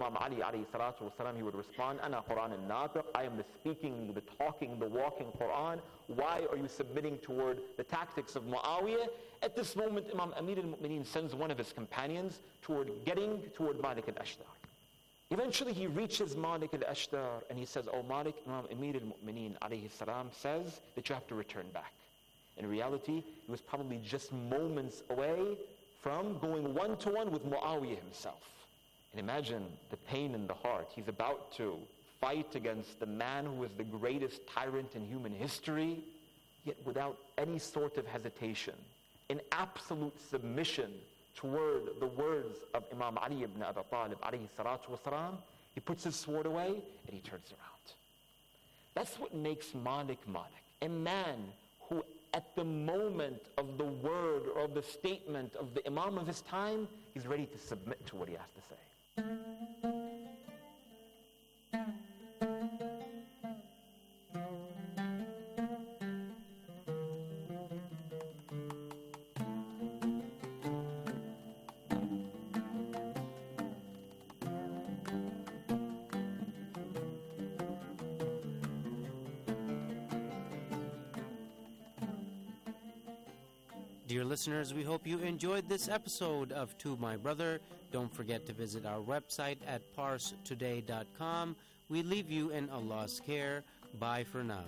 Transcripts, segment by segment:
Imam Ali alayhi salatu wasalam, he would respond, Ana Quran al-Natiq, I am the speaking, the talking, the walking Quran. Why are you submitting toward the tactics of Muawiyah? At this moment, Imam Amir al-Mu'mineen sends one of his companions toward Malik al-Ashtar. Eventually he reaches Malik al-Ashtar and he says, Oh Malik, Imam Amir al-Mu'mineen alayhi salam says that you have to return back. In reality, he was probably just moments away from going one-to-one with Muawiyah himself. And imagine the pain in the heart. He's about to fight against the man who is the greatest tyrant in human history, yet without any sort of hesitation, in absolute submission toward the words of Imam Ali ibn Abi Talib alayhi salatu wasalam, he puts his sword away and he turns around. That's what makes Malik Malik, a man who at the moment of the word or of the statement of the Imam of his time, he's ready to submit to what he has to say. Dear listeners, we hope you enjoyed this episode of To My Brother. Don't forget to visit our website at parstoday.com. We leave you in Allah's care. Bye for now.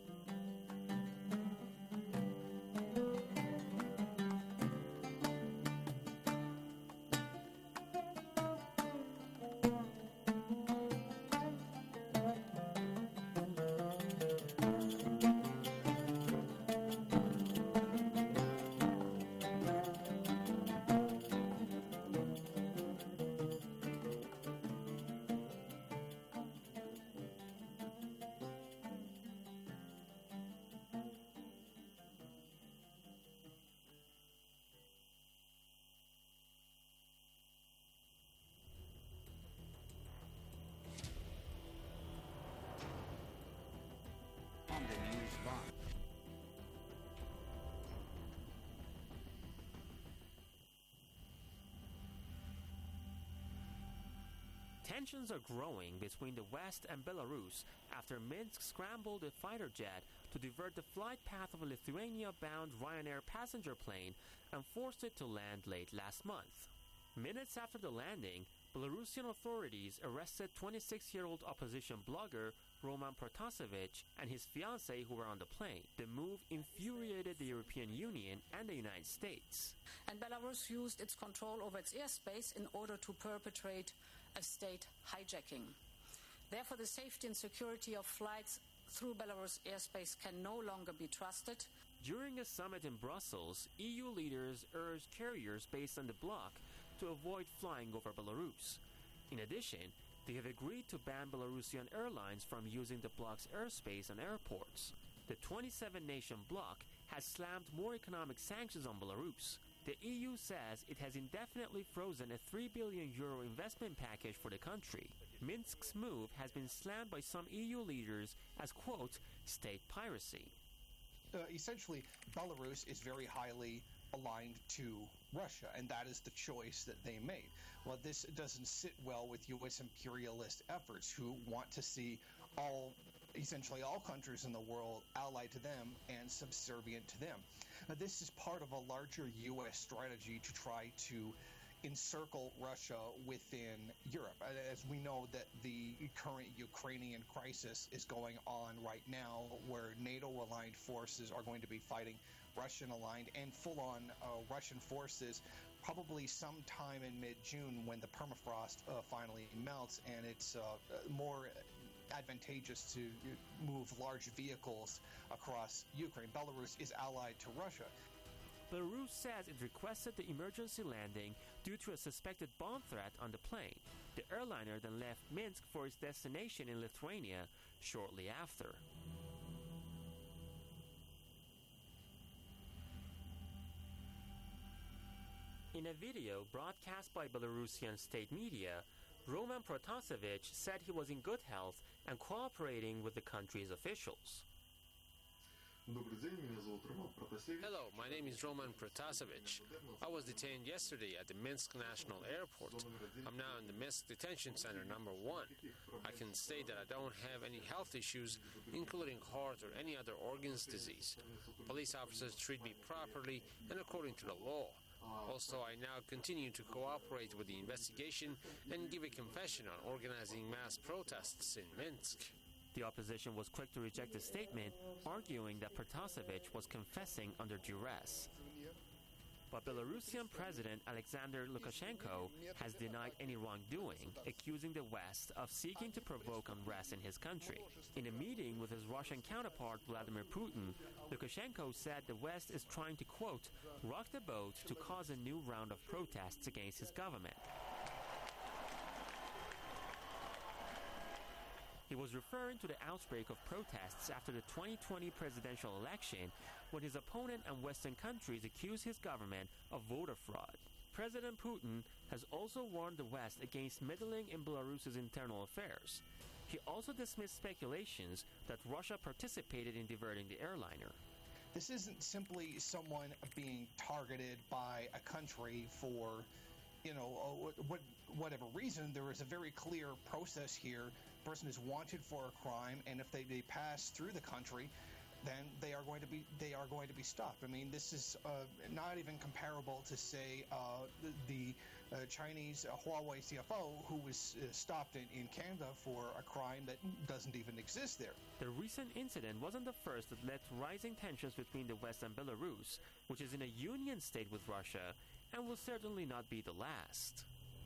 Tensions are growing between the West and Belarus after Minsk scrambled a fighter jet to divert the flight path of a Lithuania-bound Ryanair passenger plane and forced it to land late last month. Minutes after the landing, Belarusian authorities arrested 26-year-old opposition blogger Roman Protasevich and his fiancée who were on the plane. The move infuriated the European Union and the United States. And Belarus used its control over its airspace in order to perpetrate a state hijacking. Therefore, the safety and security of flights through Belarus airspace can no longer be trusted. During a summit in Brussels, EU leaders urged carriers based on the bloc to avoid flying over Belarus. In addition, they have agreed to ban Belarusian airlines from using the bloc's airspace on airports. The 27-nation bloc has slammed more economic sanctions on Belarus. The EU says it has indefinitely frozen a €3 billion investment package for the country. Minsk's move has been slammed by some EU leaders as, quote, state piracy. Essentially, Belarus is very highly aligned to Russia, and that is the choice that they made. Well, this doesn't sit well with U.S. imperialist efforts who want to see essentially all countries in the world allied to them and subservient to them. Now, this is part of a larger U.S. strategy to try to encircle Russia within Europe. As we know that the current Ukrainian crisis is going on right now, where NATO-aligned forces are going to be fighting Russian-aligned and full-on Russian forces probably sometime in mid-June when the permafrost finally melts and it's more advantageous to move large vehicles across Ukraine. Belarus is allied to Russia. Belarus says it requested the emergency landing due to a suspected bomb threat on the plane. The airliner then left Minsk for its destination in Lithuania shortly after. In a video broadcast by Belarusian state media, Roman Protasevich said he was in good health and cooperating with the country's officials. Hello, my name is Roman Protasevich. I was detained yesterday at the Minsk National Airport. I'm now in the Minsk Detention Center number 1. I can state that I don't have any health issues, including heart or any other organs disease. Police officers treat me properly and according to the law. Also, I now continue to cooperate with the investigation and give a confession on organizing mass protests in Minsk. The opposition was quick to reject the statement, arguing that Protasevich was confessing under duress. But Belarusian President Alexander Lukashenko has denied any wrongdoing, accusing the West of seeking to provoke unrest in his country. In a meeting with his Russian counterpart Vladimir Putin, Lukashenko said the West is trying to, quote, rock the boat to cause a new round of protests against his government. He was referring to the outbreak of protests after the 2020 presidential election, when his opponent and Western countries accused his government of voter fraud. President Putin has also warned the West against meddling in Belarus's internal affairs. He also dismissed speculations that Russia participated in diverting the airliner. This isn't simply someone being targeted by a country for, whatever reason. There is a very clear process here. The person is wanted for a crime, and if they pass through the country, then they are going to be stopped. I mean, this is not even comparable to, say, the Chinese Huawei CFO who was stopped in Canada for a crime that doesn't even exist there. The recent incident wasn't the first that led to rising tensions between the West and Belarus, which is in a union state with Russia, and will certainly not be the last.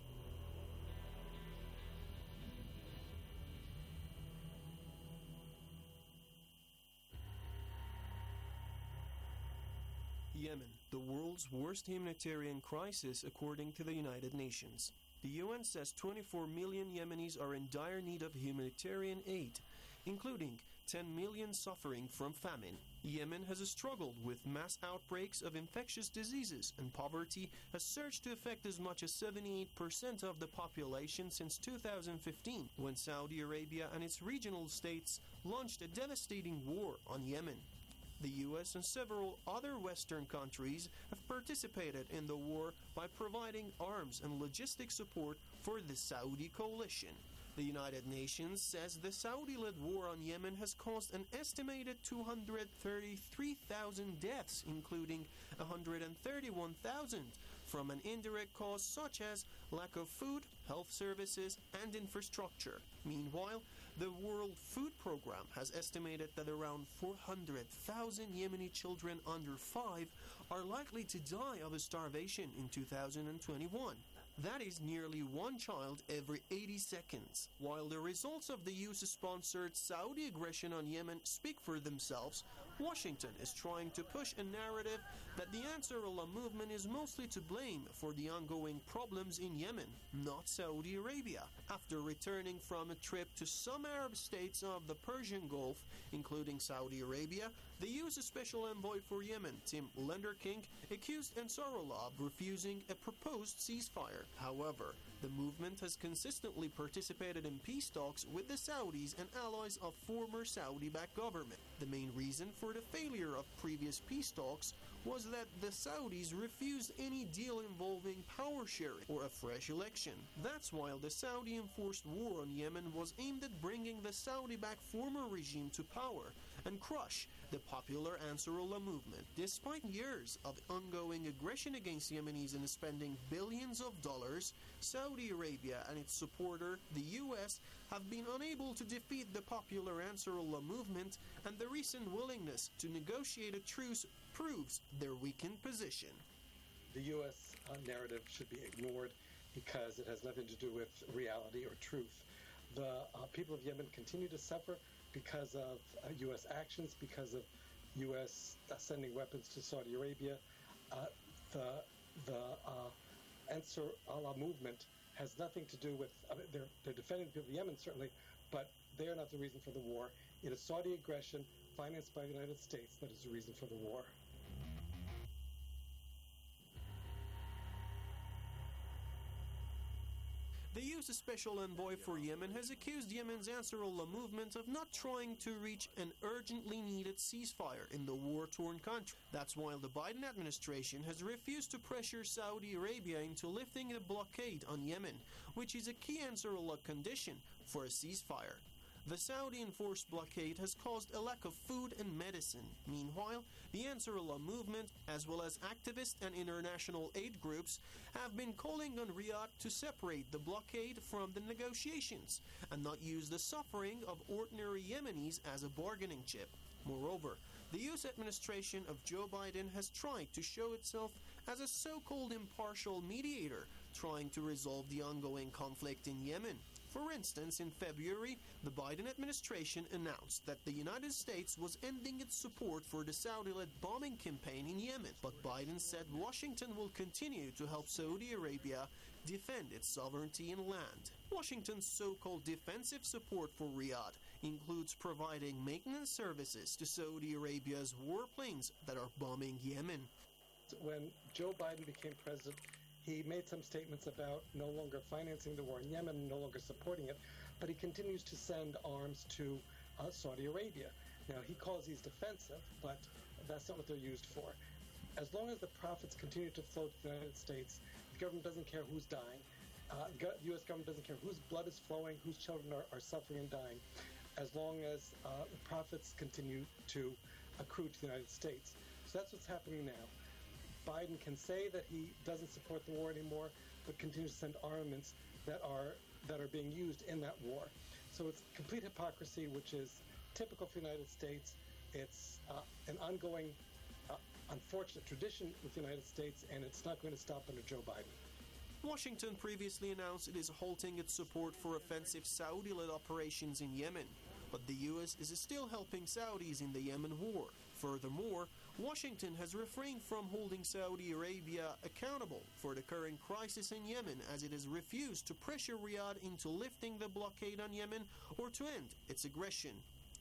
Yemen, the world's worst humanitarian crisis according to the United Nations. The UN says 24 million Yemenis are in dire need of humanitarian aid, including 10 million suffering from famine. Yemen has struggled with mass outbreaks of infectious diseases, and poverty has surged to affect as much as 78% of the population since 2015, when Saudi Arabia and its regional states launched a devastating war on Yemen. The U.S. and several other Western countries have participated in the war by providing arms and logistic support for the Saudi coalition. The United Nations says the Saudi-led war on Yemen has caused an estimated 233,000 deaths, including 131,000 from an indirect cause such as lack of food, health services, and infrastructure. Meanwhile, the World Food Programme has estimated that around 400,000 Yemeni children under 5 are likely to die of starvation in 2021. That is nearly one child every 80 seconds. While the results of the US-sponsored Saudi aggression on Yemen speak for themselves, Washington is trying to push a narrative that the Ansarullah movement is mostly to blame for the ongoing problems in Yemen, not Saudi Arabia. After returning from a trip to some Arab states of the Persian Gulf, including Saudi Arabia, the U.S. Special Envoy for Yemen, Tim Lenderking, accused Ansarullah of refusing a proposed ceasefire. However, the movement has consistently participated in peace talks with the Saudis and allies of former Saudi-backed government. The main reason for the failure of previous peace talks was that the Saudis refused any deal involving power sharing or a fresh election. That's why the Saudi-enforced war on Yemen was aimed at bringing the Saudi-backed former regime to power and crush the popular Ansarullah movement. Despite years of ongoing aggression against Yemenis and spending billions of dollars, Saudi Arabia and its supporter, the U.S., have been unable to defeat the popular Ansarullah movement, and the recent willingness to negotiate a truce proves their weakened position. The U.S. narrative should be ignored because it has nothing to do with reality or truth. The people of Yemen continue to suffer because of U.S. actions, because of U.S. Sending weapons to Saudi Arabia. The Ansarullah movement has nothing to do with, they're defending the people of Yemen, certainly, but they are not the reason for the war. It is Saudi aggression financed by the United States that is the reason for the war. The EU's special envoy for Yemen has accused Yemen's Ansarullah movement of not trying to reach an urgently needed ceasefire in the war-torn country. That's while the Biden administration has refused to pressure Saudi Arabia into lifting the blockade on Yemen, which is a key Ansarullah condition for a ceasefire. The Saudi-enforced blockade has caused a lack of food and medicine. Meanwhile, the Ansarullah movement, as well as activists and international aid groups, have been calling on Riyadh to separate the blockade from the negotiations and not use the suffering of ordinary Yemenis as a bargaining chip. Moreover, the U.S. administration of Joe Biden has tried to show itself as a so-called impartial mediator, trying to resolve the ongoing conflict in Yemen. For instance, in February, the Biden administration announced that the United States was ending its support for the Saudi-led bombing campaign in Yemen. But Biden said Washington will continue to help Saudi Arabia defend its sovereignty and land. Washington's so-called defensive support for Riyadh includes providing maintenance services to Saudi Arabia's warplanes that are bombing Yemen. When Joe Biden became president, he made some statements about no longer financing the war in Yemen, no longer supporting it, but he continues to send arms to Saudi Arabia. Now, he calls these defensive, but that's not what they're used for. As long as the profits continue to flow to the United States, the government doesn't care who's dying. The U.S. government doesn't care whose blood is flowing, whose children are suffering and dying, as long as the profits continue to accrue to the United States. So that's what's happening now. Biden can say that he doesn't support the war anymore, but continues to send armaments that are being used in that war. So it's complete hypocrisy, which is typical for the United States. It's an ongoing, unfortunate tradition with the United States, and it's not going to stop under Joe Biden. Washington previously announced it is halting its support for offensive Saudi-led operations in Yemen, but the U.S. is still helping Saudis in the Yemen war. Furthermore, Washington has refrained from holding Saudi Arabia accountable for the current crisis in Yemen, as it has refused to pressure Riyadh into lifting the blockade on Yemen or to end its aggression.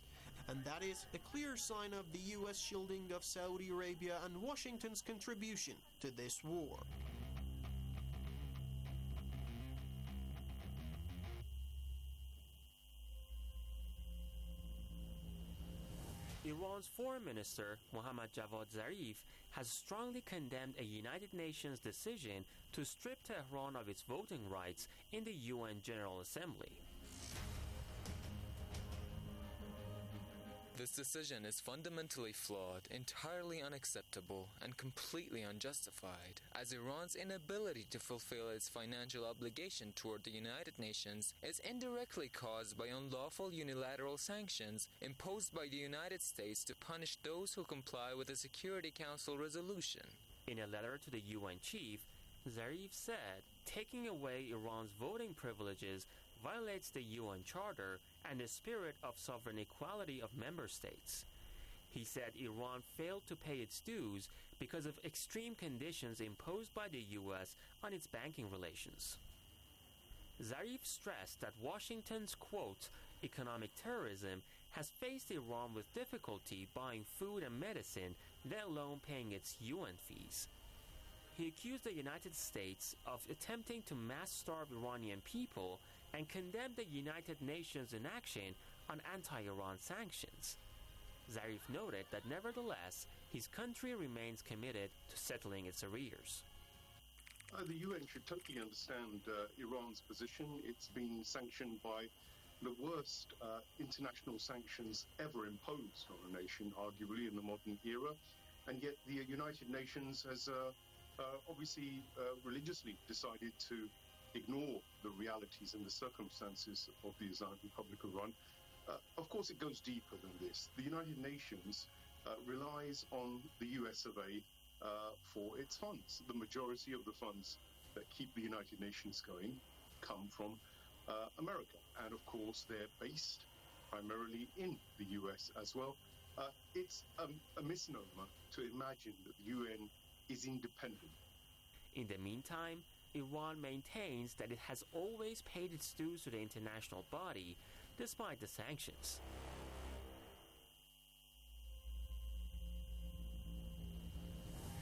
And that is a clear sign of the U.S. shielding of Saudi Arabia and Washington's contribution to this war. Iran's Foreign Minister, Mohammad Javad Zarif, has strongly condemned a United Nations decision to strip Tehran of its voting rights in the UN General Assembly. This decision is fundamentally flawed, entirely unacceptable, and completely unjustified, as Iran's inability to fulfill its financial obligation toward the United Nations is indirectly caused by unlawful unilateral sanctions imposed by the United States to punish those who comply with the Security Council resolution. In a letter to the UN chief, Zarif said taking away Iran's voting privileges violates the UN Charter and the spirit of sovereign equality of member states. He said Iran failed to pay its dues because of extreme conditions imposed by the U.S. on its banking relations. Zarif stressed that Washington's, quote, economic terrorism has faced Iran with difficulty buying food and medicine, let alone paying its UN fees. He accused the United States of attempting to mass-starve Iranian people and condemned the United Nations' inaction on anti-Iran sanctions. Zarif noted that nevertheless, his country remains committed to settling its arrears. The UN should totally understand Iran's position. It's been sanctioned by the worst international sanctions ever imposed on a nation, arguably in the modern era, and yet the United Nations has obviously religiously decided to ignore the realities and the circumstances of the Islamic Republic of Iran. Of course, it goes deeper than this. The United Nations relies on the US of A for its funds. The majority of the funds that keep the United Nations going come from America. And of course, they're based primarily in the US as well. It's a misnomer to imagine that the UN is independent. In the meantime, Iran maintains that it has always paid its dues to the international body, despite the sanctions. The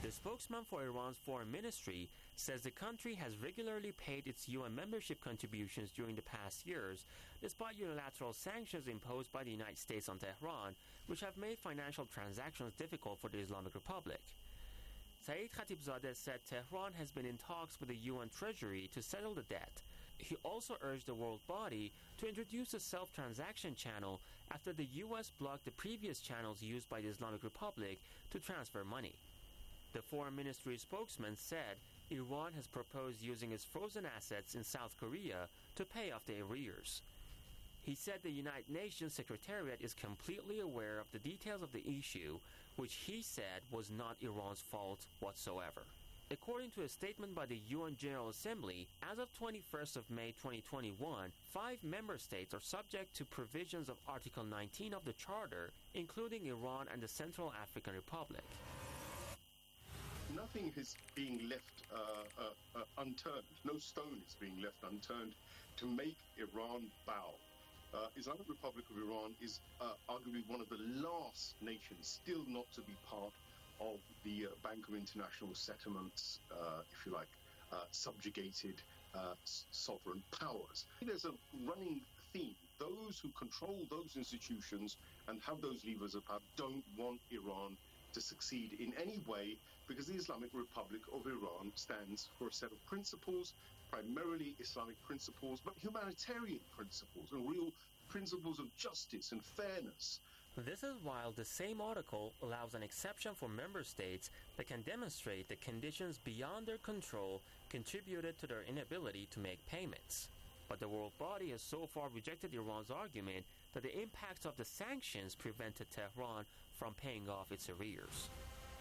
The spokesman for Iran's foreign ministry says the country has regularly paid its UN membership contributions during the past years, despite unilateral sanctions imposed by the United States on Tehran, which have made financial transactions difficult for the Islamic Republic. Saeed Khatibzadeh said Tehran has been in talks with the UN Treasury to settle the debt. He also urged the world body to introduce a self-transaction channel after the U.S. blocked the previous channels used by the Islamic Republic to transfer money. The foreign ministry spokesman said Iran has proposed using its frozen assets in South Korea to pay off the arrears. He said the United Nations Secretariat is completely aware of the details of the issue, which he said was not Iran's fault whatsoever. According to a statement by the UN General Assembly, as of 21st of May 2021, 5 member states are subject to provisions of Article 19 of the Charter, including Iran and the Central African Republic. Nothing is being left unturned. No stone is being left unturned to make Iran bow. Islamic Republic of Iran is arguably one of the last nations still not to be part of the Bank of International Settlements, if you like, subjugated sovereign powers. There's a running theme. Those who control those institutions and have those levers of power don't want Iran to succeed in any way, because the Islamic Republic of Iran stands for a set of principles, primarily Islamic principles, but humanitarian principles and real principles of justice and fairness. This is while the same article allows an exception for member states that can demonstrate that conditions beyond their control contributed to their inability to make payments. But the world body has so far rejected Iran's argument that the impacts of the sanctions prevented Tehran from paying off its arrears.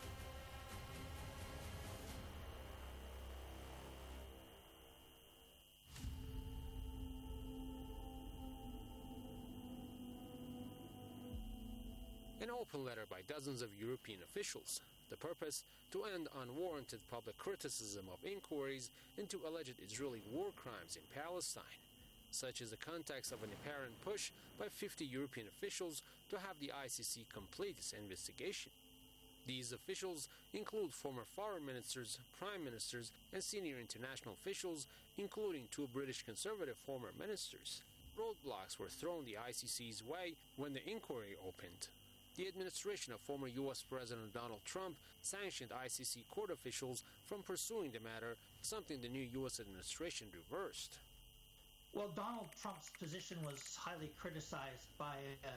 An open letter by dozens of European officials. The purpose: to end unwarranted public criticism of inquiries into alleged Israeli war crimes in Palestine. Such is the context of an apparent push by 50 European officials to have the ICC complete its investigation. These officials include former foreign ministers, prime ministers, and senior international officials, including 2 British conservative former ministers. Roadblocks were thrown the ICC's way when the inquiry opened. The administration of former U.S. President Donald Trump sanctioned ICC court officials from pursuing the matter, something the new U.S. administration reversed. Well, Donald Trump's position was highly criticized by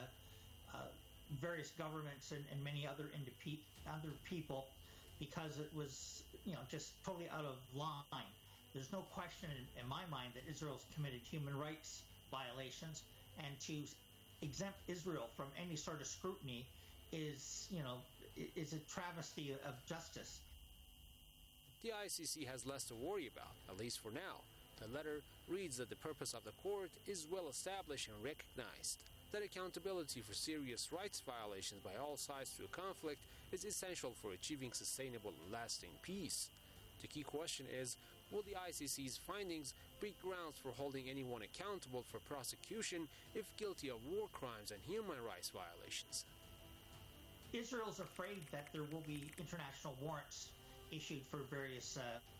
various governments and many other people because it was, just totally out of line. There's no question in my mind that Israel's committed human rights violations, and to exempt Israel from any sort of scrutiny is a travesty of justice. The ICC has less to worry about, at least for now. The letter reads that the purpose of the court is well established and recognized, that accountability for serious rights violations by all sides to a conflict is essential for achieving sustainable and lasting peace. The key question is, will the ICC's findings break grounds for holding anyone accountable for prosecution if guilty of war crimes and human rights violations? Israel's afraid that there will be international warrants issued for various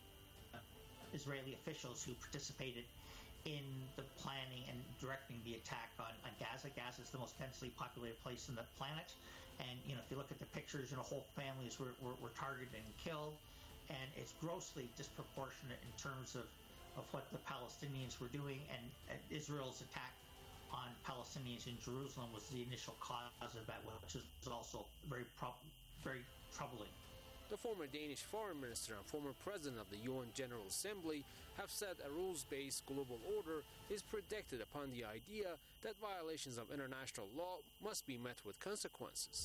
Israeli officials who participated in the planning and directing the attack on Gaza. Gaza is the most densely populated place on the planet. And, if you look at the pictures, whole families were targeted and killed. And it's grossly disproportionate in terms of what the Palestinians were doing. And Israel's attack on Palestinians in Jerusalem was the initial cause of that, which is also very troubling. The former Danish foreign minister and former president of the UN General Assembly have said a rules-based global order is predicated upon the idea that violations of international law must be met with consequences.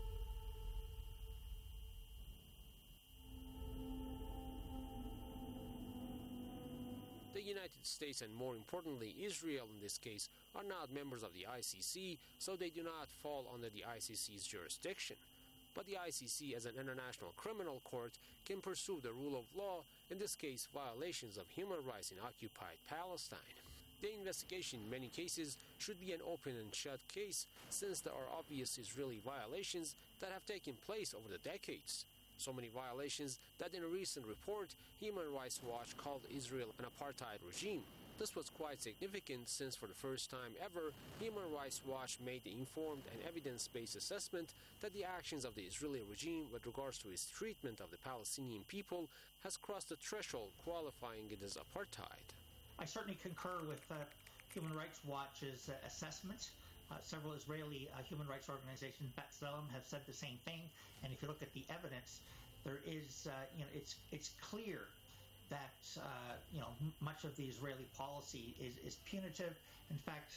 The United States, and more importantly Israel in this case, are not members of the ICC, so they do not fall under the ICC's jurisdiction. But the ICC, as an international criminal court, can pursue the rule of law, in this case violations of human rights in occupied Palestine. The investigation in many cases should be an open and shut case, since there are obvious Israeli violations that have taken place over the decades. So many violations that in a recent report, Human Rights Watch called Israel an apartheid regime. This was quite significant since for the first time ever, Human Rights Watch made the informed and evidence-based assessment that the actions of the Israeli regime with regards to its treatment of the Palestinian people has crossed the threshold qualifying it as apartheid. I certainly concur with Human Rights Watch's assessment. Several Israeli human rights organizations, B'Tselem, have said the same thing. And if you look at the evidence, there is, it's clear that much of the Israeli policy is punitive. In fact,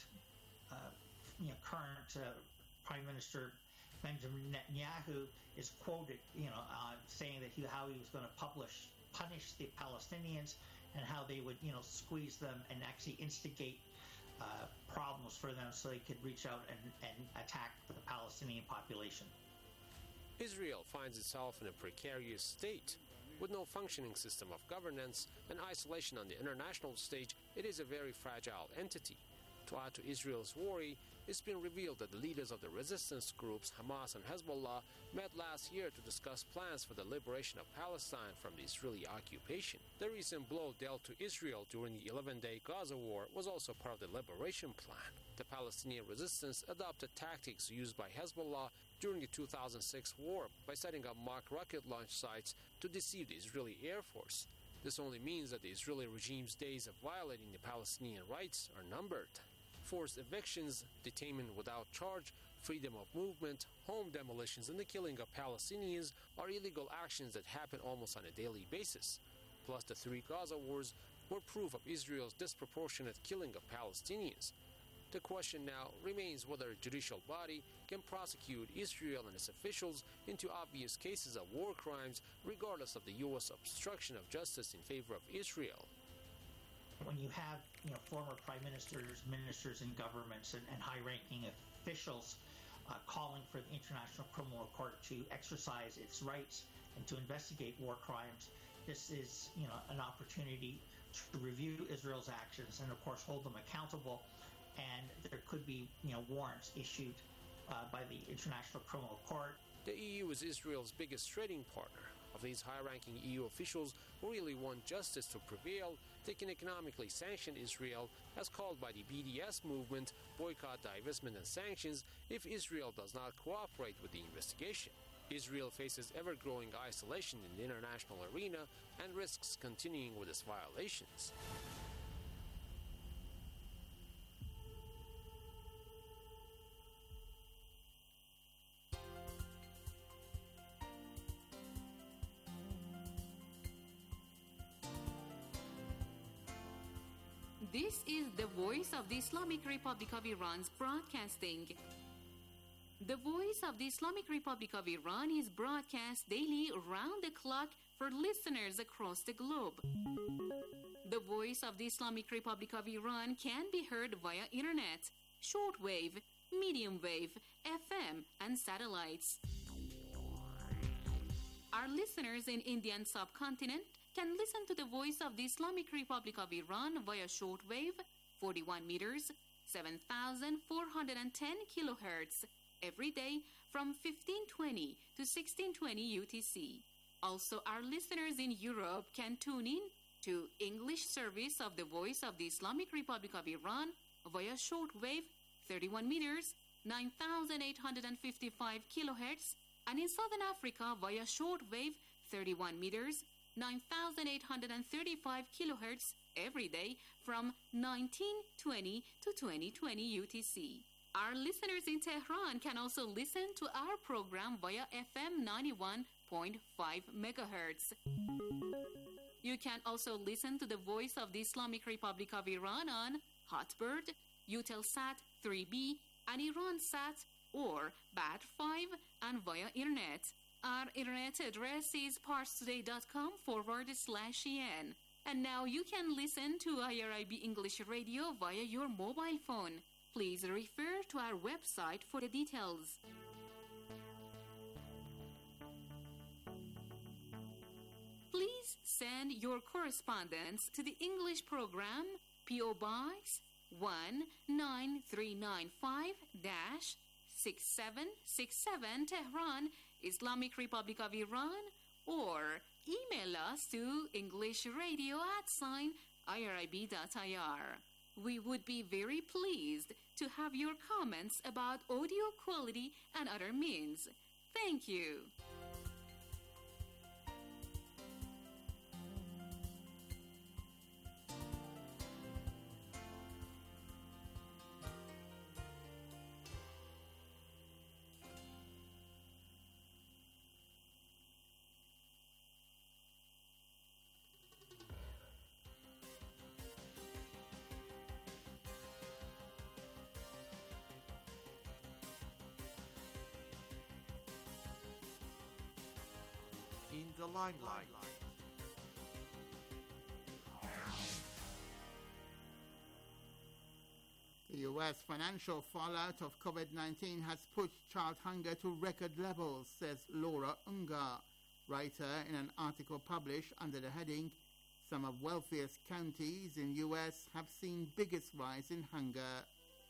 current Prime Minister Benjamin Netanyahu is quoted, saying that how he was going to punish the Palestinians and how they would, squeeze them and actually instigate problems for them so they could reach out and attack the Palestinian population. Israel finds itself in a precarious state. With no functioning system of governance and isolation on the international stage, it is a very fragile entity. To add to Israel's worry, it's been revealed that the leaders of the resistance groups Hamas and Hezbollah met last year to discuss plans for the liberation of Palestine from the Israeli occupation. The recent blow dealt to Israel during the 11-day Gaza war was also part of the liberation plan. The Palestinian resistance adopted tactics used by Hezbollah during the 2006 war by setting up mock rocket launch sites to deceive the Israeli Air Force. This only means that the Israeli regime's days of violating the Palestinian rights are numbered. Forced evictions, detainment without charge, freedom of movement, home demolitions, and the killing of Palestinians are illegal actions that happen almost on a daily basis. Plus, the 3 Gaza wars were proof of Israel's disproportionate killing of Palestinians. The question now remains whether a judicial body can prosecute Israel and its officials into obvious cases of war crimes, regardless of the U.S. obstruction of justice in favor of Israel. When you have former prime ministers, ministers in governments, and high-ranking officials calling for the International Criminal Court to exercise its rights and to investigate war crimes, this is an opportunity to review Israel's actions and, of course, hold them accountable. And there could be warrants issued by the International Criminal Court. The EU is Israel's biggest trading partner. Of these high-ranking EU officials who really want justice to prevail, they can economically sanction Israel, as called by the BDS movement, boycott, divestment, and sanctions, if Israel does not cooperate with the investigation. Israel faces ever-growing isolation in the international arena and risks continuing with its violations. This is the Voice of the Islamic Republic of Iran's broadcasting. The Voice of the Islamic Republic of Iran is broadcast daily around the clock for listeners across the globe. The Voice of the Islamic Republic of Iran can be heard via internet, shortwave, medium wave, FM, and satellites. Our listeners in Indian subcontinent can listen to the Voice of the Islamic Republic of Iran via shortwave, 41 meters, 7,410 kilohertz, every day from 1520 to 1620 UTC. Also, our listeners in Europe can tune in to English service of the Voice of the Islamic Republic of Iran via shortwave, 31 meters, 9,855 kilohertz, and in Southern Africa via shortwave, 31 meters, 9,835 kilohertz every day from 1920 to 2020 UTC. Our listeners in Tehran can also listen to our program via FM 91.5 megahertz. You can also listen to the Voice of the Islamic Republic of Iran on Hotbird, Eutelsat 3B, and IranSat or BAT5 and via internet. Our internet address is parstoday.com/en. And now you can listen to IRIB English Radio via your mobile phone. Please refer to our website for the details. Please send your correspondence to the English program, P.O. Box 19395-6767 Tehran, Islamic Republic of Iran or email us to englishradio@irib.ir. We would be very pleased to have your comments about audio quality and other means. Thank you. In the limelight. The U.S. financial fallout of COVID-19 has pushed child hunger to record levels, says Laura Ungar, writer in an article published under the heading, "Some of wealthiest counties in U.S. have seen biggest rise in hunger."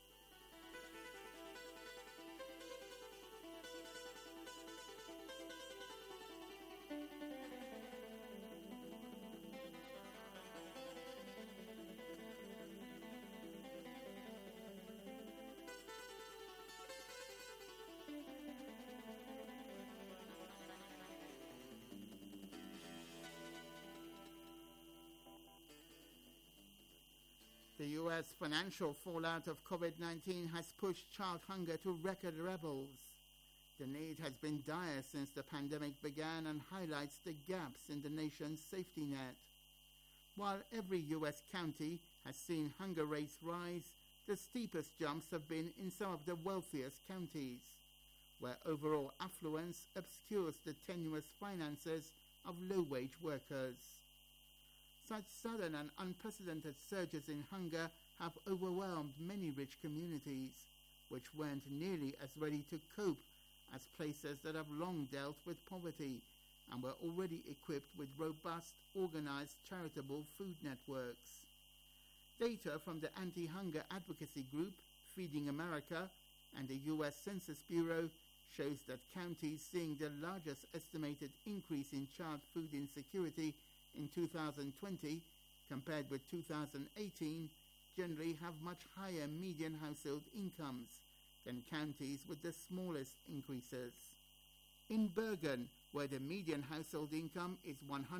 The U.S. financial fallout of COVID-19 has pushed child hunger to record levels. The need has been dire since the pandemic began and highlights the gaps in the nation's safety net. While every U.S. county has seen hunger rates rise, the steepest jumps have been in some of the wealthiest counties, where overall affluence obscures the tenuous finances of low-wage workers. Such sudden and unprecedented surges in hunger have overwhelmed many rich communities, which weren't nearly as ready to cope as places that have long dealt with poverty and were already equipped with robust, organized charitable food networks. Data from the anti-hunger advocacy group Feeding America and the U.S. Census Bureau shows that counties seeing the largest estimated increase in child food insecurity in 2020 compared with 2018 generally have much higher median household incomes than counties with the smallest increases. In Bergen, where the median household income is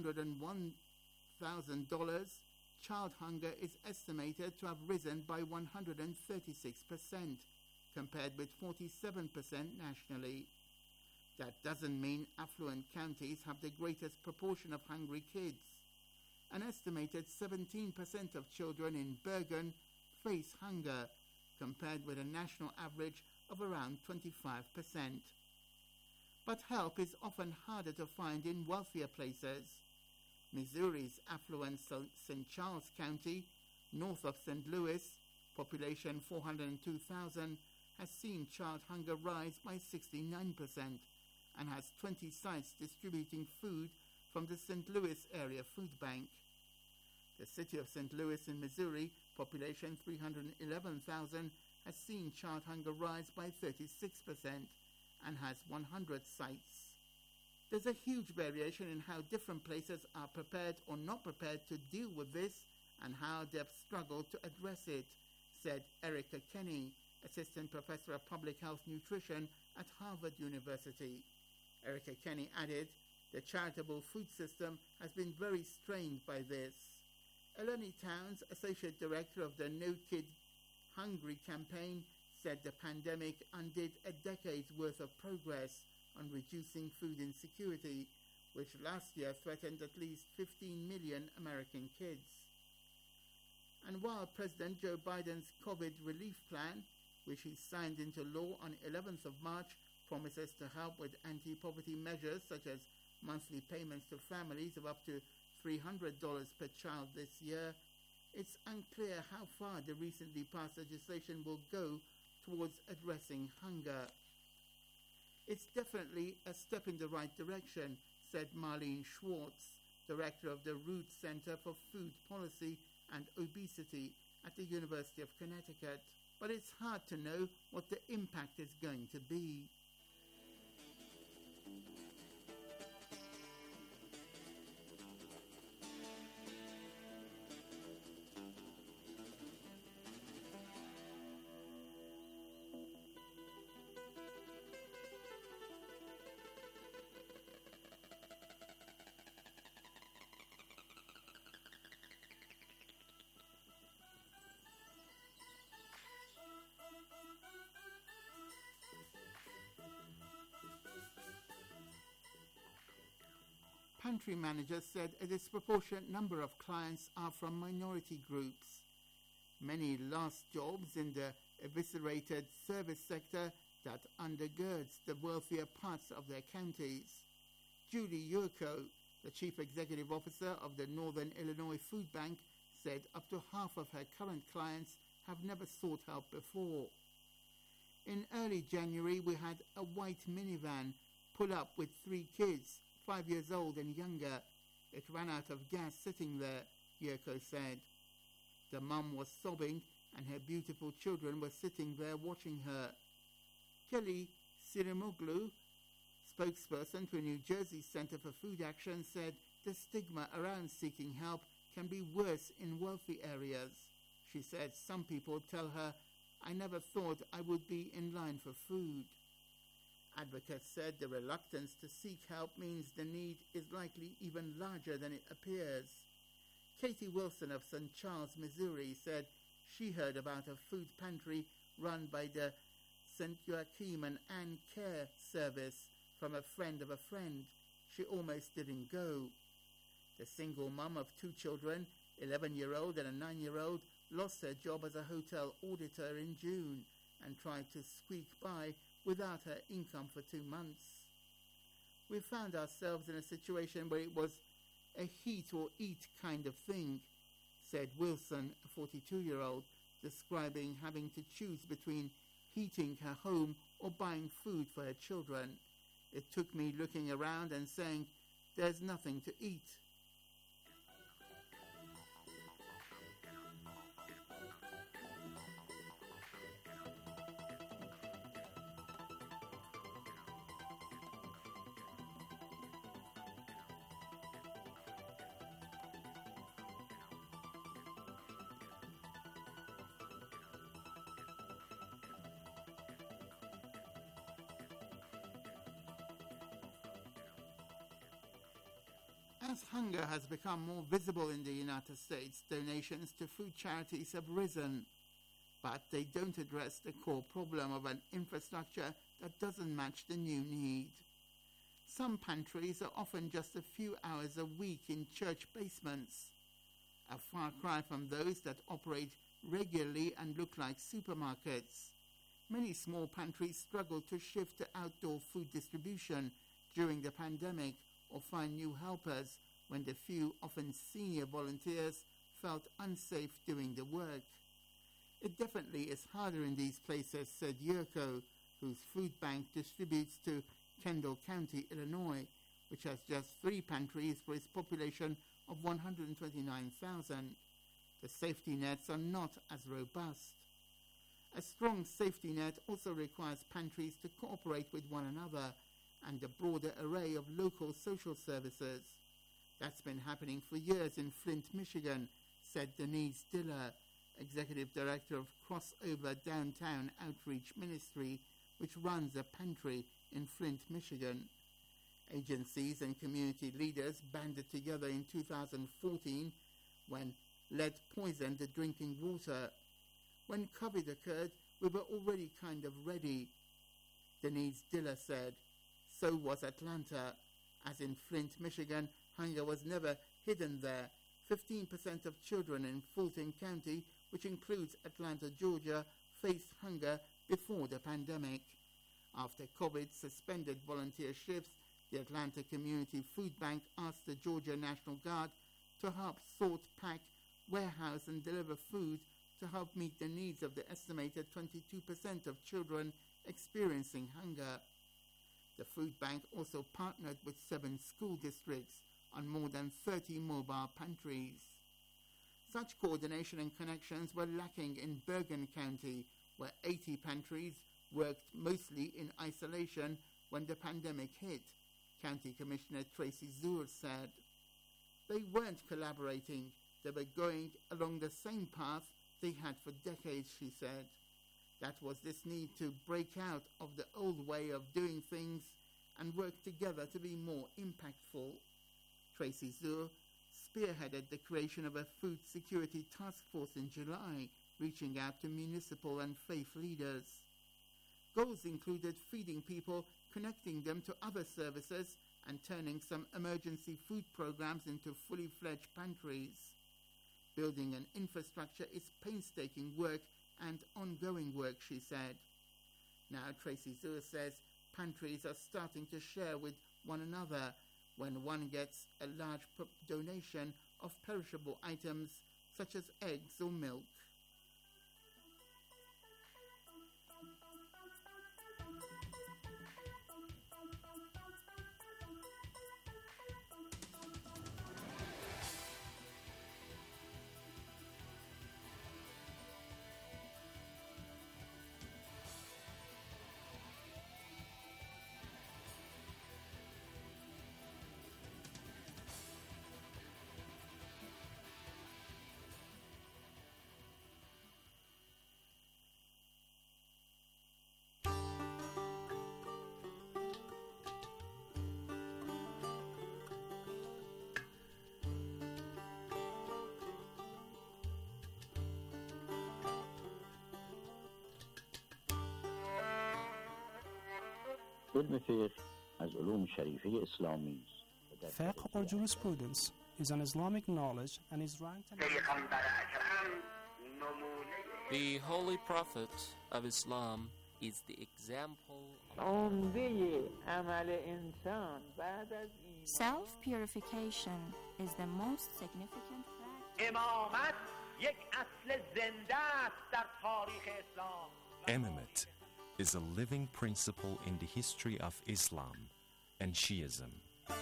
$101,000, child hunger is estimated to have risen by 136%, compared with 47% nationally. That doesn't mean affluent counties have the greatest proportion of hungry kids. An estimated 17% of children in Bergen face hunger, compared with a national average of around 25%. But help is often harder to find in wealthier places. Missouri's affluent St. Charles County, north of St. Louis, population 402,000, has seen child hunger rise by 69%. And has 20 sites distributing food from the St. Louis Area Food Bank. The city of St. Louis in Missouri, population 311,000, has seen child hunger rise by 36% and has 100 sites. There's a huge variation in how different places are prepared or not prepared to deal with this and how they've struggled to address it, said Erica Kenny, Assistant Professor of Public Health Nutrition at Harvard University. Erica Kenny added, "The charitable food system has been very strained by this." Eleni Towns, Associate Director of the No Kid Hungry campaign, said the pandemic undid a decade's worth of progress on reducing food insecurity, which last year threatened at least 15 million American kids. And while President Joe Biden's COVID relief plan, which he signed into law on 11th of March, promises to help with anti-poverty measures such as monthly payments to families of up to $300 per child this year, it's unclear how far the recently passed legislation will go towards addressing hunger. It's definitely a step in the right direction, said Marlene Schwartz, director of the Root Center for Food Policy and Obesity at the University of Connecticut. But it's hard to know what the impact is going to be. Pantry managers said a disproportionate number of clients are from minority groups. Many lost jobs in the eviscerated service sector that undergirds the wealthier parts of their counties. Julie Yurko, the chief executive officer of the Northern Illinois Food Bank, said up to half of her current clients have never sought help before. In early January, we had a white minivan pull up with 3 kids, 5 years old and younger. It ran out of gas sitting there, Yurko said. The mum was sobbing and her beautiful children were sitting there watching her. Kelly Sirimoglu, spokesperson for New Jersey Center for Food Action, said the stigma around seeking help can be worse in wealthy areas. She said some people tell her, "I never thought I would be in line for food." Advocates said the reluctance to seek help means the need is likely even larger than it appears. Katie Wilson of St. Charles, Missouri, said she heard about a food pantry run by the St. Joachim and Anne Care Service from a friend of a friend. She almost didn't go. The single mum of 2 children, 11-year-old and a 9-year-old, lost her job as a hotel auditor in June and tried to squeak by without her income for 2 months. We found ourselves in a situation where it was a heat or eat kind of thing, said Wilson, a 42-year-old, describing having to choose between heating her home or buying food for her children. It took me looking around and saying, "There's nothing to eat." As hunger has become more visible in the United States, donations to food charities have risen, but they don't address the core problem of an infrastructure that doesn't match the new need. Some pantries are often just a few hours a week in church basements, a far cry from those that operate regularly and look like supermarkets. Many small pantries struggle to shift to outdoor food distribution during the pandemic or find new helpers when the few, often senior volunteers, felt unsafe doing the work. It definitely is harder in these places, said Yurko, whose food bank distributes to Kendall County, Illinois, which has just 3 pantries for its population of 129,000. The safety nets are not as robust. A strong safety net also requires pantries to cooperate with one another and a broader array of local social services. That's been happening for years in Flint, Michigan, said Denise Diller, Executive Director of Crossover Downtown Outreach Ministry, which runs a pantry in Flint, Michigan. Agencies and community leaders banded together in 2014 when lead poisoned the drinking water. When COVID occurred, we were already kind of ready, Denise Diller said. So was Atlanta. As in Flint, Michigan, hunger was never hidden there. 15% of children in Fulton County, which includes Atlanta, Georgia, faced hunger before the pandemic. After COVID suspended volunteer shifts, the Atlanta Community Food Bank asked the Georgia National Guard to help sort, pack, warehouse and deliver food to help meet the needs of the estimated 22% of children experiencing hunger. The food bank also partnered with 7 school districts on more than 30 mobile pantries. Such coordination and connections were lacking in Bergen County, where 80 pantries worked mostly in isolation when the pandemic hit, County Commissioner Tracy Zuhr said. They weren't collaborating. They were going along the same path they had for decades, she said. That was this need to break out of the old way of doing things and work together to be more impactful. Tracy Zuhr spearheaded the creation of a food security task force in July, reaching out to municipal and faith leaders. Goals included feeding people, connecting them to other services, and turning some emergency food programs into fully fledged pantries. Building an infrastructure is painstaking work and ongoing work, she said. Now, Tracy Zur says pantries are starting to share with one another when one gets a large donation of perishable items such as eggs or milk. Fiqh or jurisprudence is an Islamic knowledge and is ranked The Holy Prophet of Islam is the example Self-purification is the most significant fact. Imamate is a living principle in the history of Islam and Shiism.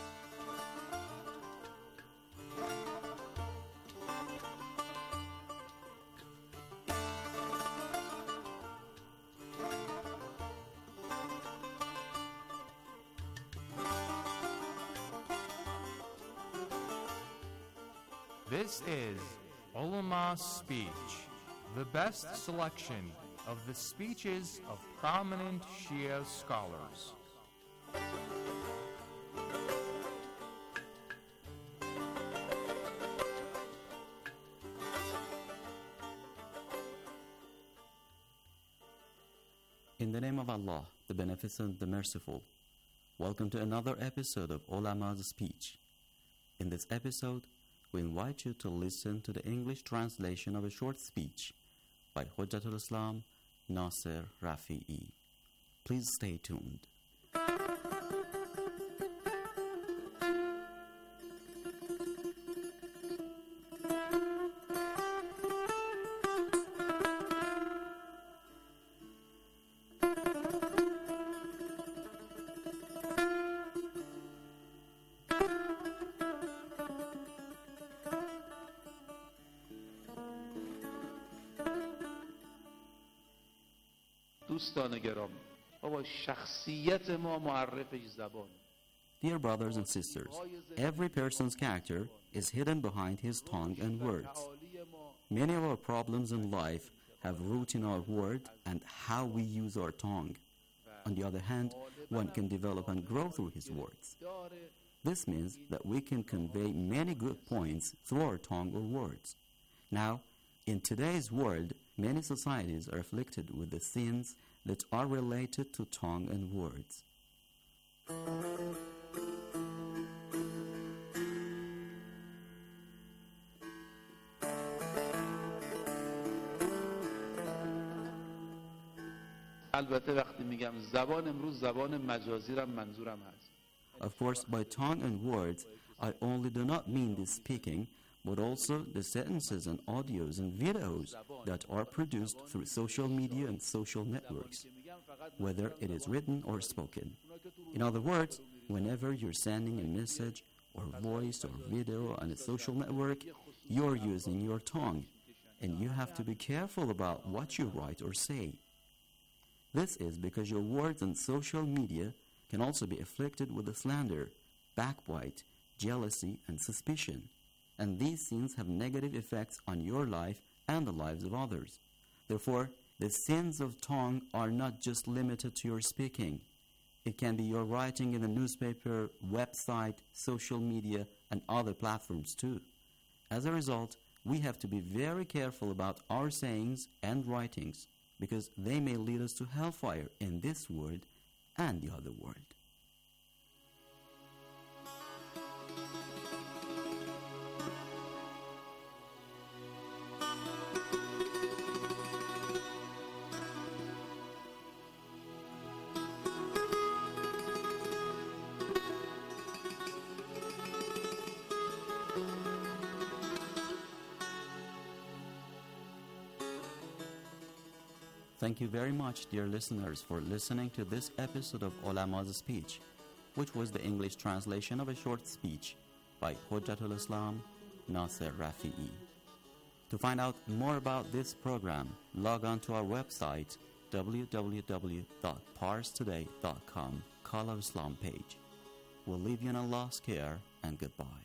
This is Ulama Speech, the best selection of the speeches of prominent Shia scholars. In the name of Allah, the Beneficent, the Merciful, welcome to another episode of Ulama's Speech. In this episode, we invite you to listen to the English translation of a short speech by Hujjatul Islam Nasir Rafi'i. Please stay tuned. دوستان گرامی بابا شخصیت ما معرفش زبان. Dear brothers and sisters, every person's character is hidden behind his tongue and words. Many of our problems in life have root in our word and how we use our tongue. On the other hand, one can develop and grow through his words. This means that we can convey many good points through our tongue or words. Now, in today's world, many societies are afflicted with the sins that are related to tongue and words. البته وقتی میگم زبان امروز زبان مجازی را منظورم هست. Of course, by tongue and words, I only do not mean the speaking, but also the sentences and audios and videos that are produced through social media and social networks, whether it is written or spoken. In other words, whenever you're sending a message or voice or video on a social network, you're using your tongue, and you have to be careful about what you write or say. This is because your words on social media can also be afflicted with slander, backbite, jealousy, and suspicion. And these sins have negative effects on your life and the lives of others. Therefore, the sins of tongue are not just limited to your speaking. It can be your writing in a newspaper, website, social media, and other platforms too. As a result, we have to be very careful about our sayings and writings, because they may lead us to hellfire in this world and the other world. Thank you very much, dear listeners, for listening to this episode of Ulama's Speech, which was the English translation of a short speech by Hujjatul Islam Nasser Rafi'i. To find out more about this program, log on to our website www.parstoday.com, Call of Islam page. We'll leave you in Allah's care, and goodbye.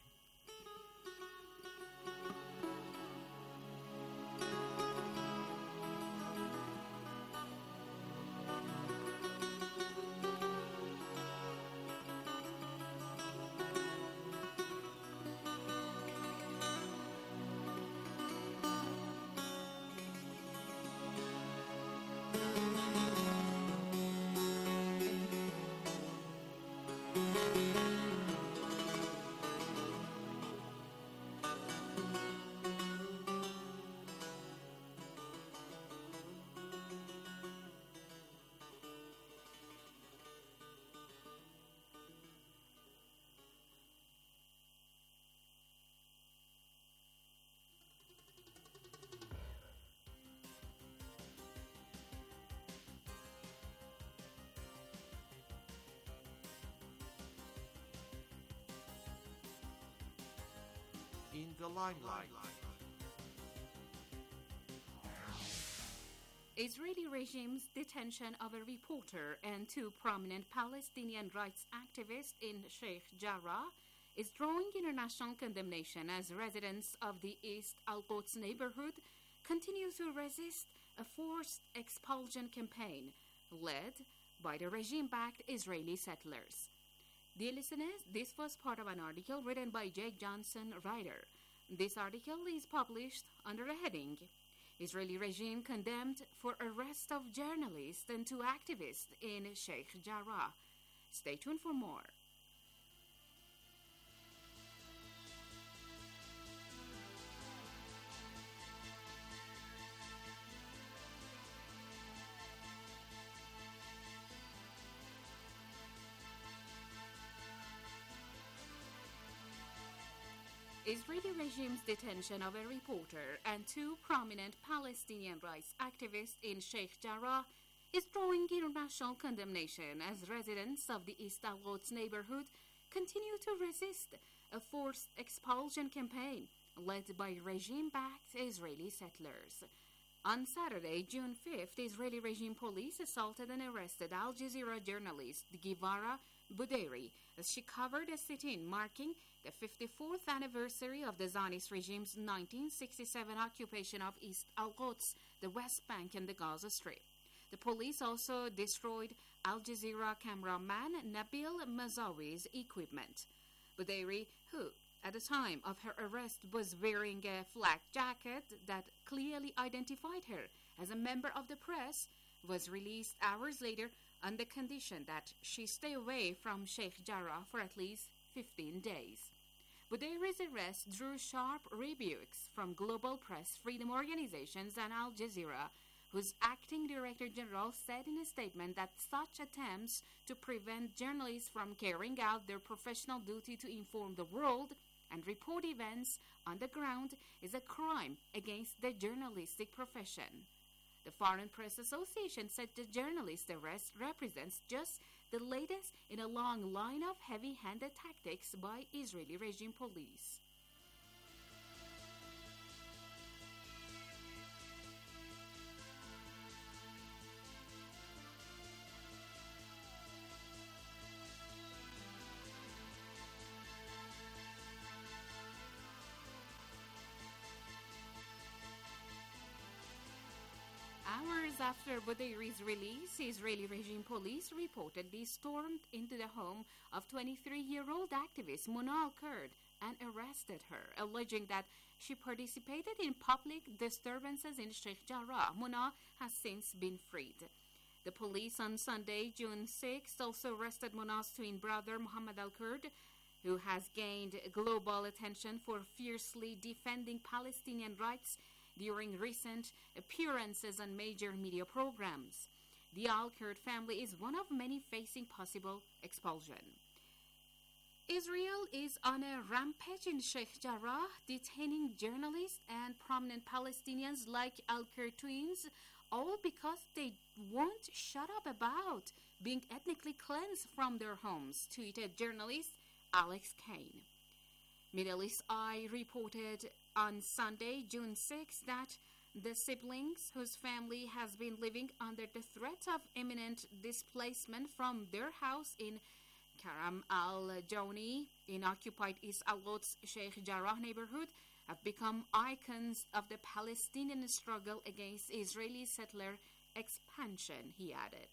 In the limelight. Israeli regime's detention of a reporter and two prominent Palestinian rights activists in Sheikh Jarrah is drawing international condemnation as residents of the East Al-Quds neighborhood continue to resist a forced expulsion campaign led by the regime-backed Israeli settlers. Dear listeners, this was part of an article written by Jake Johnson, writer. This article is published under the heading, Israeli regime condemned for arrest of journalists and two activists in Sheikh Jarrah. Stay tuned for more. Israeli regime's detention of a reporter and two prominent Palestinian rights activists in Sheikh Jarrah is drawing international condemnation as residents of the East Al-Quds neighborhood continue to resist a forced expulsion campaign led by regime-backed Israeli settlers. On Saturday, June 5th, Israeli regime police assaulted and arrested Al Jazeera journalist Givara Buderi as she covered a sit-in marking the 54th anniversary of the Zionist regime's 1967 occupation of East Al-Quds, the West Bank, and the Gaza Strip. The police also destroyed Al Jazeera cameraman Nabil Mazawi's equipment. Buderi, who at the time of her arrest was wearing a flak jacket that clearly identified her as a member of the press, was released hours later on the condition that she stay away from Sheikh Jarrah for at least 15 days. Buderi's arrest drew sharp rebukes from global press freedom organizations and Al Jazeera, whose acting director general said in a statement that such attempts to prevent journalists from carrying out their professional duty to inform the world and report events on the ground is a crime against the journalistic profession. The Foreign Press Association said the journalist arrest represents just the latest in a long line of heavy-handed tactics by Israeli regime police. Hours after Buderi's release, Israeli regime police reportedly stormed into the home of 23-year-old activist Mona Al-Kurd and arrested her, alleging that she participated in public disturbances in Sheikh Jarrah. Mona has since been freed. The police on Sunday, June 6, also arrested Mona's twin brother, Mohammed Al-Kurd, who has gained global attention for fiercely defending Palestinian rights during recent appearances on major media programs. The Al-Kurd family is one of many facing possible expulsion. Israel is on a rampage in Sheikh Jarrah, detaining journalists and prominent Palestinians like Al-Kurd twins all because they won't shut up about being ethnically cleansed from their homes, tweeted journalist Alex Kane. Middle East Eye reported on Sunday, June 6, that the siblings whose family has been living under the threat of imminent displacement from their house in Karam al-Jawni in occupied East Al-Quds Sheikh Jarrah neighborhood have become icons of the Palestinian struggle against Israeli settler expansion, he added.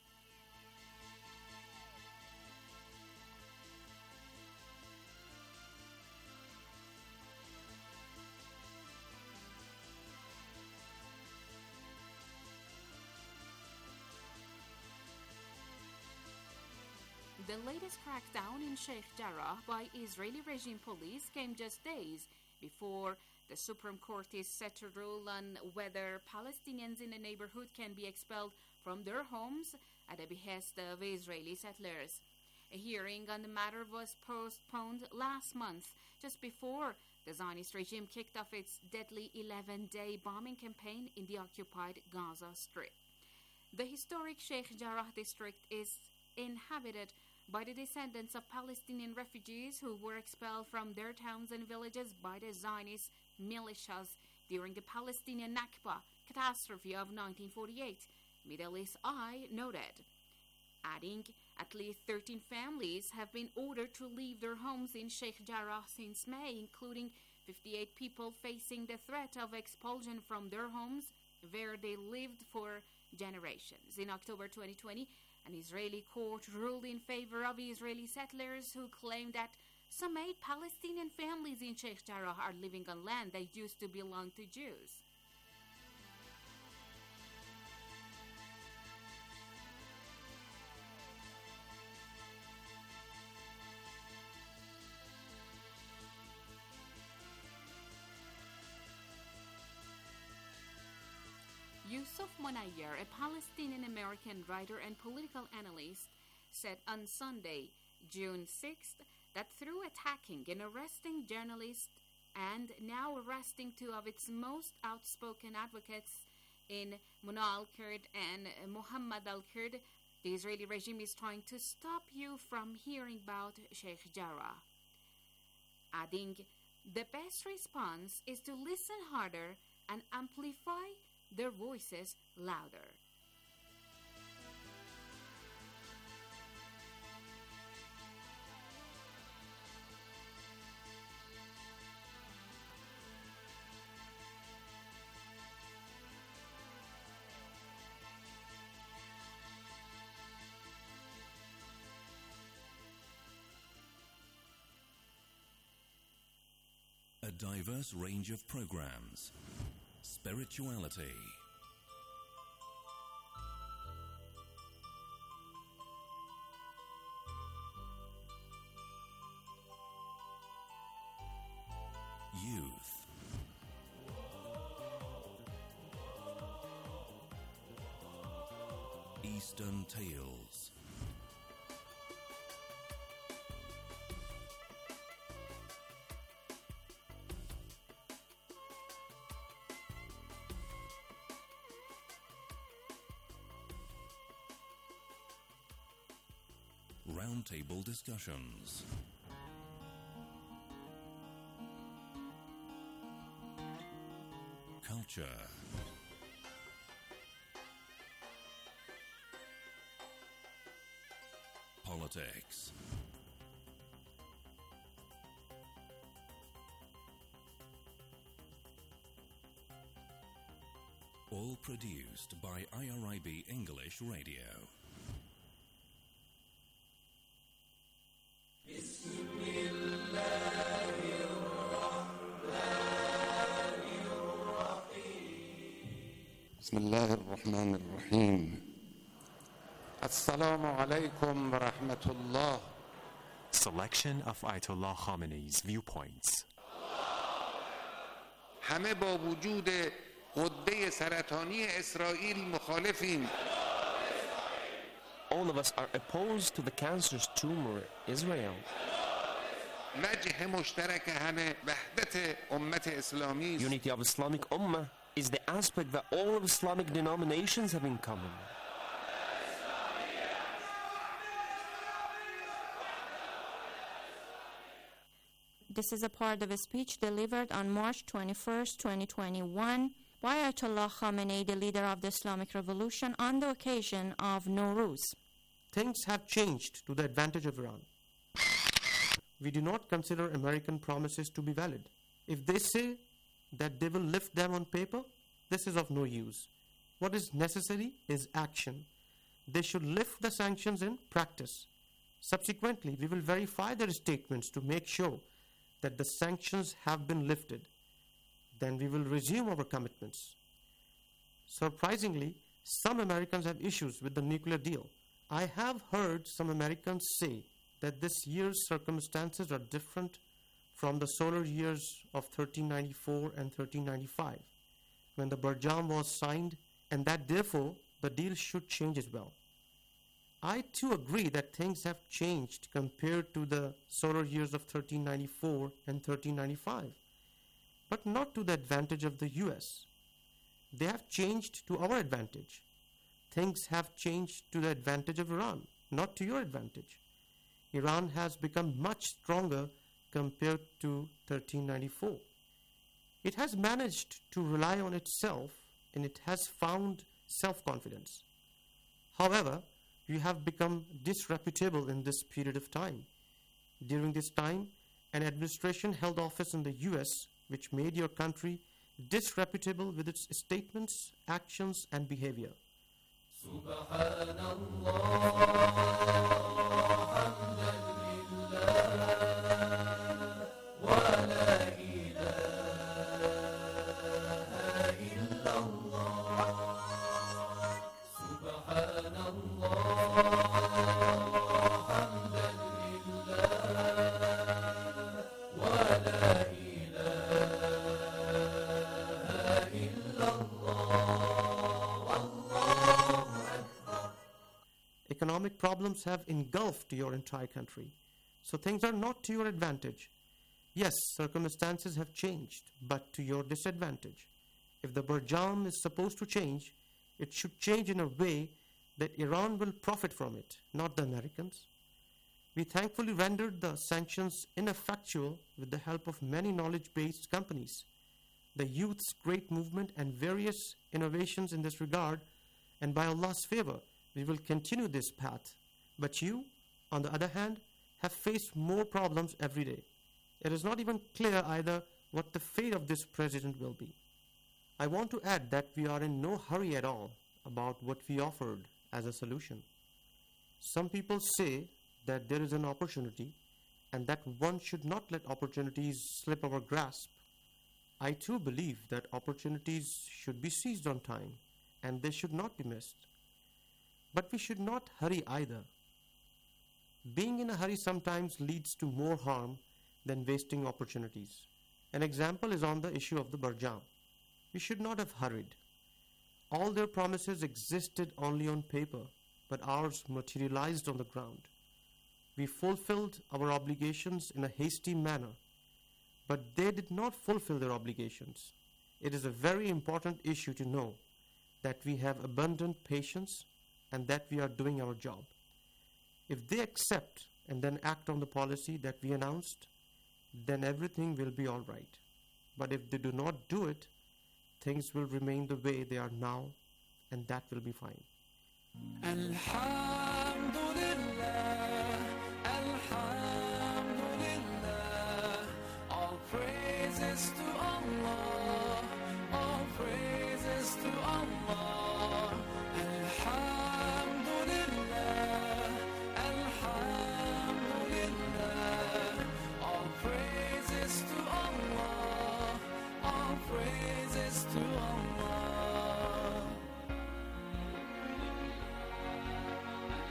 The latest crackdown in Sheikh Jarrah by Israeli regime police came just days before the Supreme Court is set to rule on whether Palestinians in the neighborhood can be expelled from their homes at the behest of Israeli settlers. A hearing on the matter was postponed last month, just before the Zionist regime kicked off its deadly 11-day bombing campaign in the occupied Gaza Strip. The historic Sheikh Jarrah district is inhabited by the descendants of Palestinian refugees who were expelled from their towns and villages by the Zionist militias during the Palestinian Nakba catastrophe of 1948, Middle East Eye noted, adding at least 13 families have been ordered to leave their homes in Sheikh Jarrah since May, including 58 people facing the threat of expulsion from their homes where they lived for generations. In October 2020, an Israeli court ruled in favor of Israeli settlers who claimed that some 8 Palestinian families in Sheikh Jarrah are living on land that used to belong to Jews. Yusuf Monayyer, a Palestinian-American writer and political analyst, said on Sunday, June 6th, that through attacking and arresting journalists and now arresting 2 of its most outspoken advocates in Muna al-Kurd and Muhammad al-Kurd, the Israeli regime is trying to stop you from hearing about Sheikh Jarrah. Adding, the best response is to listen harder and amplify their voices louder. A diverse range of programs. Spirituality. Youth. Eastern Tales. Roundtable discussions. Culture. Politics. All produced by IRIB English Radio. بسم الله الرحمن الرحيم السلام عليكم ورحمة الله. Selection of Ayatollah Khamenei's viewpoints. همه با وجود غده سرطانی اسرائیل مخالفیم. All of us are opposed to the cancerous tumor Israel. وجه مشترک همه وحدت امت اسلامی. Unity of Islamic Ummah is the aspect that all of Islamic denominations have in common. This is a part of a speech delivered on March 21st, 2021 by Ayatollah Khamenei, the leader of the Islamic Revolution, on the occasion of Nowruz. Things have changed to the advantage of Iran. We do not consider American promises to be valid. If they say that they will lift them on paper, this is of no use. What is necessary is action. They should lift the sanctions in practice. Subsequently, we will verify their statements to make sure that the sanctions have been lifted. Then we will resume our commitments. Surprisingly, some Americans have issues with the nuclear deal. I have heard some Americans say that this year's circumstances are different from the solar years of 1394 and 1395, when the Barjam was signed, and that therefore the deal should change as well. I too agree that things have changed compared to the solar years of 1394 and 1395, but not to the advantage of the US. They have changed to our advantage. Things have changed to the advantage of Iran, not to your advantage. Iran has become much stronger compared to 1394. It has managed to rely on itself, and it has found self-confidence. However, you have become disreputable in this period of time. During this time, an administration held office in the US which made your country disreputable with its statements, actions, and behavior. Economic problems have engulfed your entire country, so things are not to your advantage. Yes, circumstances have changed, but to your disadvantage. If the Barjam is supposed to change, it should change in a way that Iran will profit from it, not the Americans. We thankfully rendered the sanctions ineffectual with the help of many knowledge-based companies, the youth's great movement, and various innovations in this regard, and by Allah's favor, we will continue this path. But you, on the other hand, have faced more problems every day. It is not even clear either what the fate of this president will be. I want to add that we are in no hurry at all about what we offered as a solution. Some people say that there is an opportunity and that one should not let opportunities slip our grasp. I too believe that opportunities should be seized on time and they should not be missed. But we should not hurry either. Being in a hurry sometimes leads to more harm than wasting opportunities. An example is on the issue of the Barjam. We should not have hurried. All their promises existed only on paper, but ours materialized on the ground. We fulfilled our obligations in a hasty manner, but they did not fulfill their obligations. It is a very important issue to know that we have abundant patience and that we are doing our job. If they accept and then act on the policy that we announced, then everything will be all right. But if they do not do it, things will remain the way they are now, and that will be fine. Alhamdulillah, Alhamdulillah, all praises to Allah, all praises to Allah. Alhamdulillah, Alhamdulillah, all praises to Allah, all praises to Allah.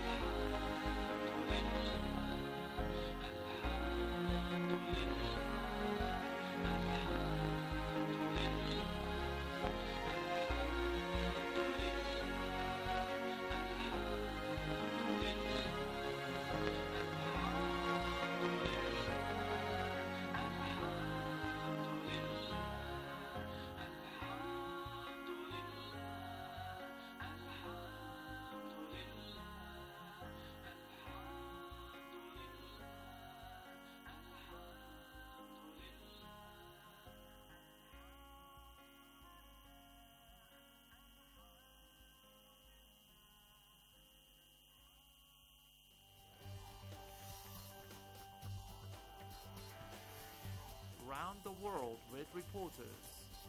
reporters.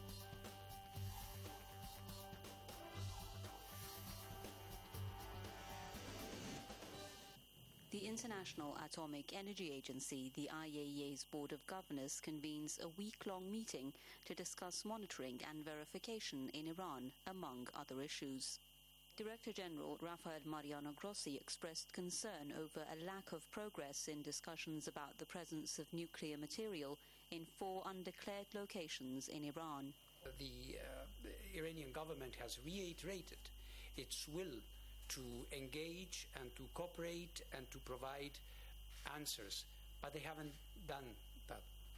The International Atomic Energy Agency, the IAEA's Board of Governors, convenes a week-long meeting to discuss monitoring and verification in Iran, among other issues. Director General Rafael Mariano Grossi expressed concern over a lack of progress in discussions about the presence of nuclear material in 4 undeclared locations in Iran. The Iranian government has reiterated its will to engage and to cooperate and to provide answers, but they haven't done that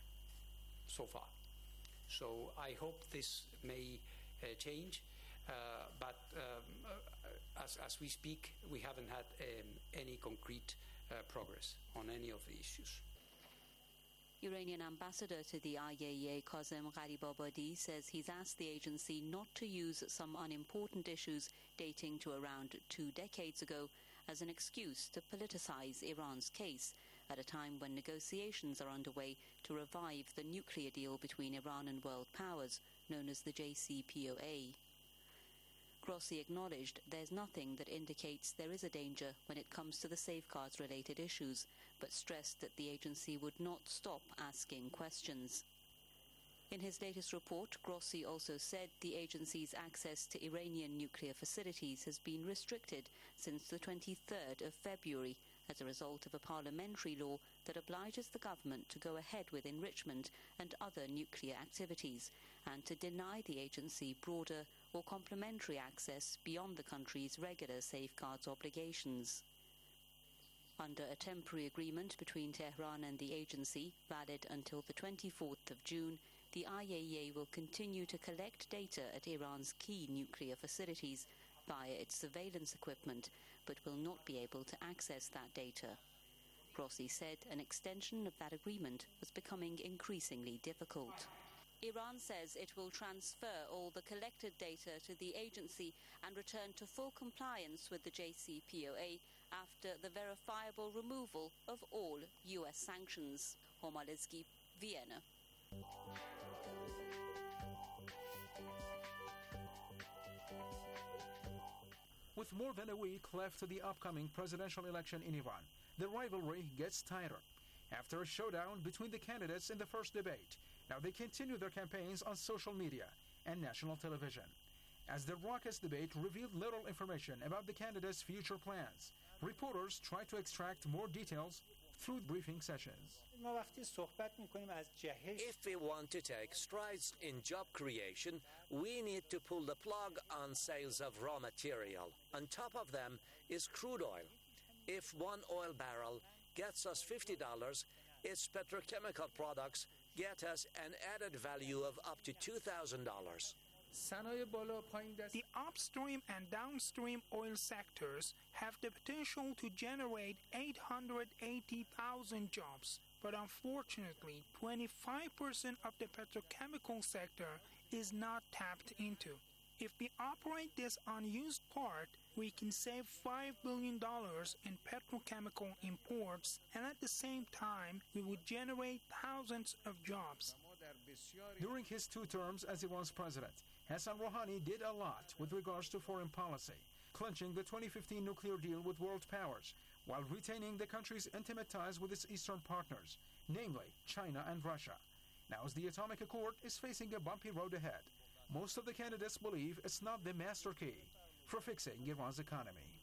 so far. So I hope this may change, but as we speak, we haven't had any concrete progress on any of the issues. Iranian ambassador to the IAEA, Kazem Gharibabadi, says he's asked the agency not to use some unimportant issues dating to around 2 decades ago as an excuse to politicize Iran's case at a time when negotiations are underway to revive the nuclear deal between Iran and world powers, known as the JCPOA. Grossi acknowledged there's nothing that indicates there is a danger when it comes to the safeguards-related issues, but stressed that the agency would not stop asking questions. In his latest report, Grossi also said the agency's access to Iranian nuclear facilities has been restricted since the 23rd of February as a result of a parliamentary law that obliges the government to go ahead with enrichment and other nuclear activities, and to deny the agency broader or complementary access beyond the country's regular safeguards obligations. Under a temporary agreement between Tehran and the agency, valid until the 24th of June, the IAEA will continue to collect data at Iran's key nuclear facilities via its surveillance equipment, but will not be able to access that data. Grossi said an extension of that agreement was becoming increasingly difficult. Iran says it will transfer all the collected data to the agency and return to full compliance with the JCPOA after the verifiable removal of all U.S. sanctions. Homalizki, Vienna. With more than a week left to the upcoming presidential election in Iran, the rivalry gets tighter. After a showdown between the candidates in the first debate, now they continue their campaigns on social media and national television. As the raucous debate revealed little information about the candidates' future plans, reporters try to extract more details through briefing sessions. If we want to take strides in job creation, we need to pull the plug on sales of raw material. On top of them is crude oil. If one oil barrel gets us $50, its petrochemical products get us an added value of up to $2,000. The upstream and downstream oil sectors have the potential to generate 880,000 jobs, but unfortunately, 25% of the petrochemical sector is not tapped into. If we operate this unused part, we can save $5 billion in petrochemical imports, and at the same time, we would generate thousands of jobs. During his 2 terms as Iran's president, Hassan Rouhani did a lot with regards to foreign policy, clinching the 2015 nuclear deal with world powers, while retaining the country's intimate ties with its eastern partners, namely China and Russia. Now, as the Atomic Accord is facing a bumpy road ahead, most of the candidates believe it's not the master key for fixing Iran's economy.